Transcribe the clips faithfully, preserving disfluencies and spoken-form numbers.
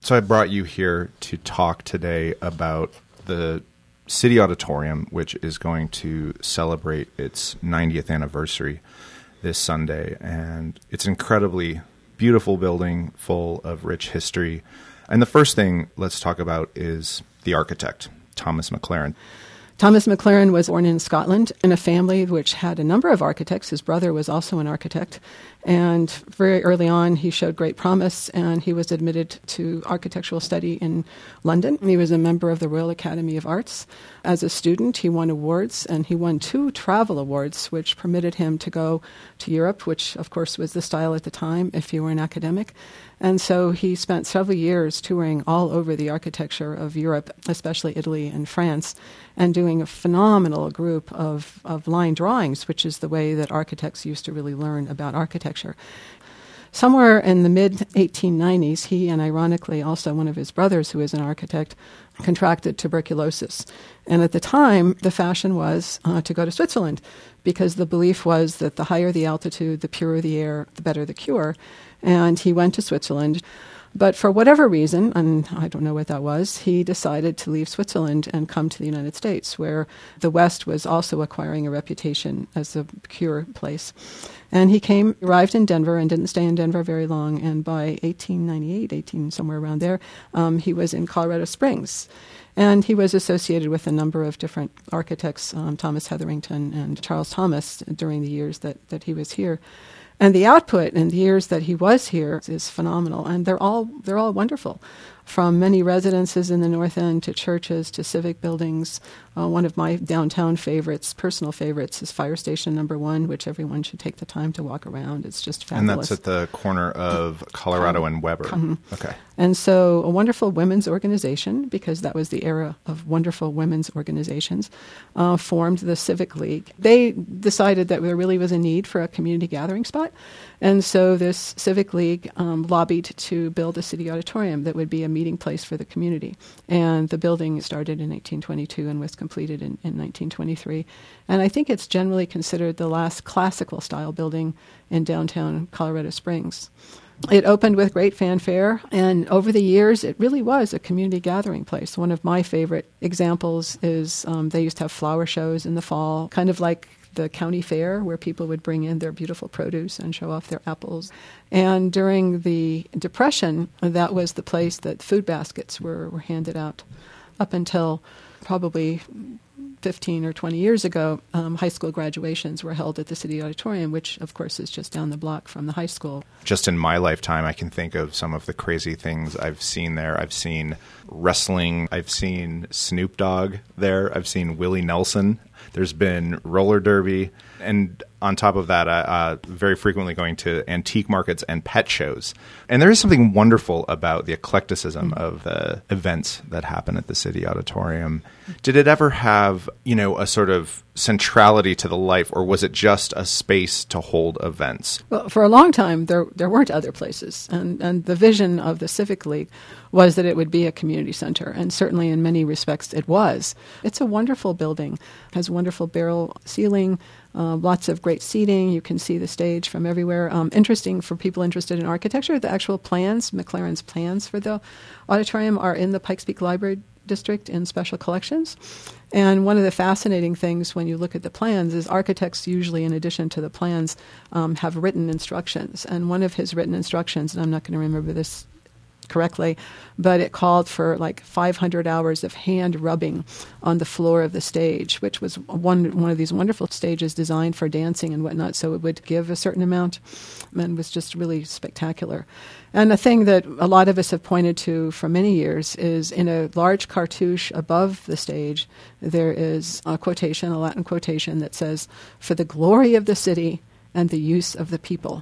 So I brought you here to talk today about the City Auditorium, which is going to celebrate its ninetieth anniversary this Sunday. And it's an incredibly beautiful building full of rich history. And the first thing let's talk about is the architect, Thomas McLaren. Thomas McLaren was born in Scotland in a family which had a number of architects. His brother was also an architect. And very early on, he showed great promise, and he was admitted to architectural study in London. He was a member of the Royal Academy of Arts. As a student, he won awards, and he won two travel awards, which permitted him to go to Europe, which, of course, was the style at the time if you were an academic. And so he spent several years touring all over the architecture of Europe, especially Italy and France, and doing a phenomenal group of, of line drawings, which is the way that architects used to really learn about architecture. Somewhere in the mid eighteen nineties, he and ironically also one of his brothers, who is an architect, contracted tuberculosis. And at the time, the fashion was uh, to go to Switzerland, because the belief was that the higher the altitude, the purer the air, the better the cure. And he went to Switzerland. But for whatever reason, and I don't know what that was, he decided to leave Switzerland and come to the United States, where the West was also acquiring a reputation as a cure place. And he came, arrived in Denver, and didn't stay in Denver very long. And by eighteen ninety-eight, eighteen somewhere around there, um, he was in Colorado Springs. And he was associated with a number of different architects, um, Thomas Hetherington and Charles Thomas, during the years that, that he was here. And the output in the years that he was here is phenomenal, and they're all they're all wonderful, from many residences in the North End to churches to civic buildings. Uh, one of my downtown favorites, personal favorites, is Fire Station Number One, which everyone should take the time to walk around. It's just fabulous. And that's at the corner of Colorado um, and Weber. Um, okay. And so a wonderful women's organization, because that was the era of wonderful women's organizations, uh, formed the Civic League. They decided that there really was a need for a community gathering spot. And so this Civic League um, lobbied to build a city auditorium that would be a meeting place for the community. And the building started in eighteen twenty-two and was completed in, in nineteen twenty-three. And I think it's generally considered the last classical-style building in downtown Colorado Springs. It opened with great fanfare, and over the years, it really was a community gathering place. One of my favorite examples is um, they used to have flower shows in the fall, kind of like the county fair, where people would bring in their beautiful produce and show off their apples. And during the Depression, that was the place that food baskets were, were handed out. Up until probably fifteen or twenty years ago, um, high school graduations were held at the City Auditorium, which, of course, is just down the block from the high school. Just in my lifetime, I can think of some of the crazy things I've seen there. I've seen wrestling. I've seen Snoop Dogg there. I've seen Willie Nelson. There's been roller derby. And on top of that, uh, uh, very frequently going to antique markets and pet shows. And there is something wonderful about the eclecticism mm-hmm. of the events that happen at the City Auditorium. Did it ever have, you know, a sort of centrality to the life, or was it just a space to hold events? Well, for a long time, there there weren't other places. And, and the vision of the Civic League was that it would be a community center. And certainly in many respects it was. It's a wonderful building. It has a wonderful barrel ceiling, uh, lots of great seating. You can see the stage from everywhere. Um, interesting for people interested in architecture, the actual plans, McLaren's plans for the auditorium, are in the Pikes Peak Library District in special collections. And one of the fascinating things when you look at the plans is architects usually, in addition to the plans, um, have written instructions. And one of his written instructions, and I'm not going to remember this correctly, but it called for like five hundred hours of hand rubbing on the floor of the stage, which was one one of these wonderful stages designed for dancing and whatnot, so it would give a certain amount, and was just really spectacular. And the thing that a lot of us have pointed to for many years is in a large cartouche above the stage, there is a quotation, a Latin quotation that says, "For the glory of the city and the use of the people."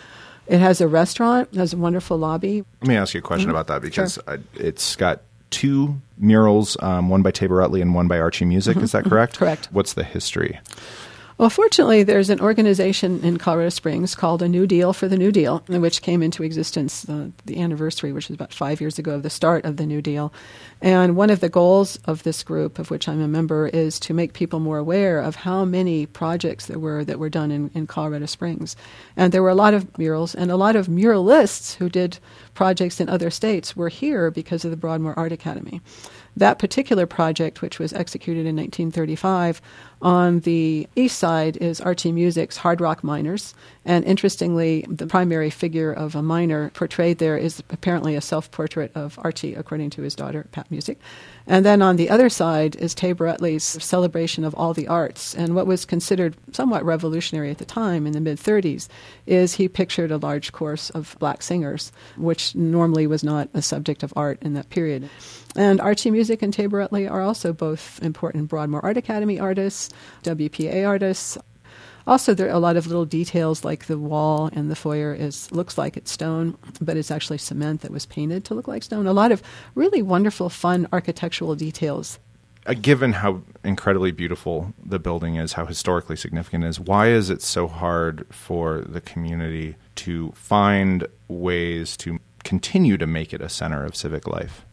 It has a restaurant, it has a wonderful lobby. Let me ask you a question mm-hmm. about that, because sure. I, it's got two murals, um, one by Tabor Utley and one by Archie Music. Mm-hmm. Is that correct? Correct. What's the history? Well, fortunately, there's an organization in Colorado Springs called A New Deal for the New Deal, which came into existence, uh, the anniversary, which is about five years ago of the start of the New Deal. And one of the goals of this group, of which I'm a member, is to make people more aware of how many projects there were that were done in, in Colorado Springs. And there were a lot of murals, and a lot of muralists who did projects in other states were here because of the Broadmoor Art Academy. That particular project, which was executed in nineteen thirty-five, on the east side is Archie Music's Hard Rock Miners. And interestingly, the primary figure of a miner portrayed there is apparently a self-portrait of Archie, according to his daughter, Pat Music. And then on the other side is Tabor Utley's celebration of all the arts. And what was considered somewhat revolutionary at the time, in the mid-thirties, is he pictured a large chorus of black singers, which normally was not a subject of art in that period. And Archie Music and Tabor Utley are also both important Broadmoor Art Academy artists, W P A artists. Also, there are a lot of little details, like the wall and the foyer is looks like it's stone, but it's actually cement that was painted to look like stone. A lot of really wonderful, fun architectural details. Uh, given how incredibly beautiful the building is, how historically significant it is, why is it so hard for the community to find ways to continue to make it a center of civic life?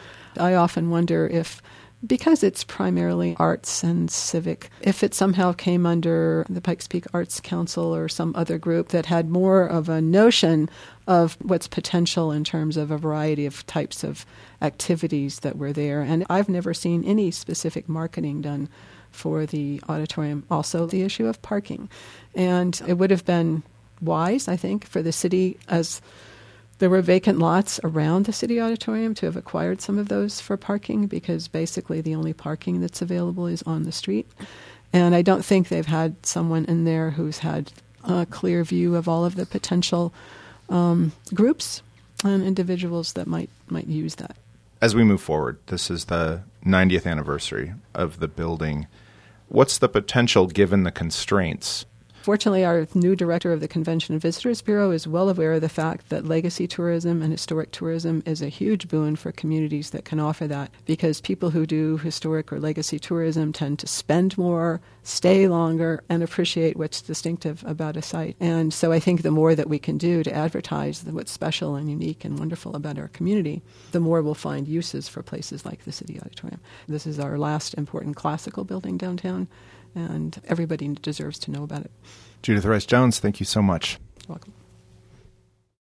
I often wonder if, because it's primarily arts and civic, if it somehow came under the Pikes Peak Arts Council or some other group that had more of a notion of what's potential in terms of a variety of types of activities that were there. And I've never seen any specific marketing done for the auditorium. Also, the issue of parking. And it would have been wise, I think, for the city, as there were vacant lots around the city auditorium, to have acquired some of those for parking, because basically the only parking that's available is on the street. And I don't think they've had someone in there who's had a clear view of all of the potential um, groups and individuals that might might use that. As we move forward, this is the ninetieth anniversary of the building. What's the potential, given the constraints? Fortunately, our new director of the Convention and Visitors Bureau is well aware of the fact that legacy tourism and historic tourism is a huge boon for communities that can offer that, because people who do historic or legacy tourism tend to spend more, stay longer, and appreciate what's distinctive about a site. And so I think the more that we can do to advertise what's special and unique and wonderful about our community, the more we'll find uses for places like the City Auditorium. This is our last important classical building downtown, and everybody deserves to know about it. Judith Rice Jones, thank you so much. You're welcome.